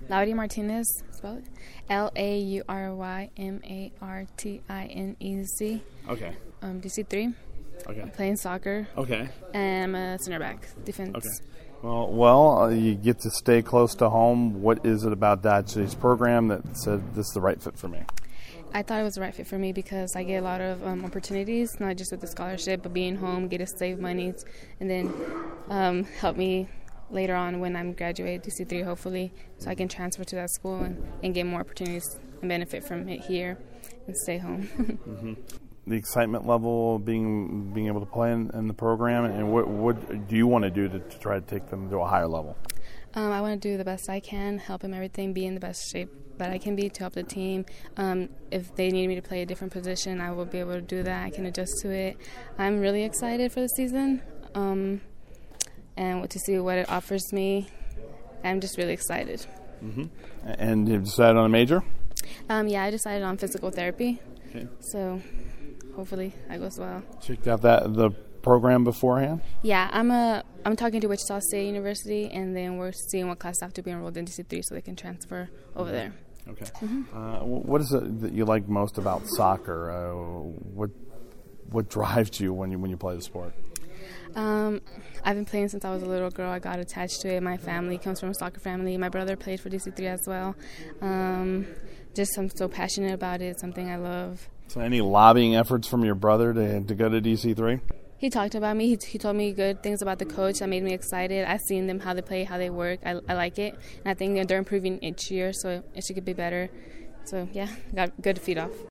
Laury Martinez, spell it. LAURYMARTINEZ. Okay. DC3. Okay. Playing soccer. Okay. And I'm a center back, defense. Okay. Well, you get to stay close to home. What is it about Dodge's program that said this is the right fit for me? I thought it was the right fit for me because I get a lot of opportunities, not just with the scholarship, but being home, get to save money, and then help me later on when I'm graduated DC3, hopefully, so I can transfer to that school and get more opportunities and benefit from it here and stay home. Mm-hmm. The excitement level of being able to play in the program, and what do you want to do to try to take them to a higher level? I want to do the best I can, help them everything, be in the best shape that I can be to help the team. If they need me to play a different position, I will be able to do that. I can adjust to it. I'm really excited for the season and to see what it offers me. I'm just really excited. Mm-hmm. And you've decided on a major? Yeah, I decided on physical therapy. Okay. So hopefully that goes well. Checked out the program beforehand? Yeah, I'm talking to Wichita State University, and then we're seeing what class I have to be enrolled in DC3 so they can transfer over there. Okay. Mm-hmm. What is it that you like most about soccer? What drives you when you play the sport? I've been playing since I was a little girl. I got attached to it. My family comes from a soccer family. My brother played for DC3 as well. Just I'm so passionate about it. It's something I love. So any lobbying efforts from your brother to go to DC3? He talked about me. He told me good things about the coach that made me excited. I've seen them, how they play, how they work. I like it. And I think they're improving each year, so it should be better. So, yeah, got good to feed off.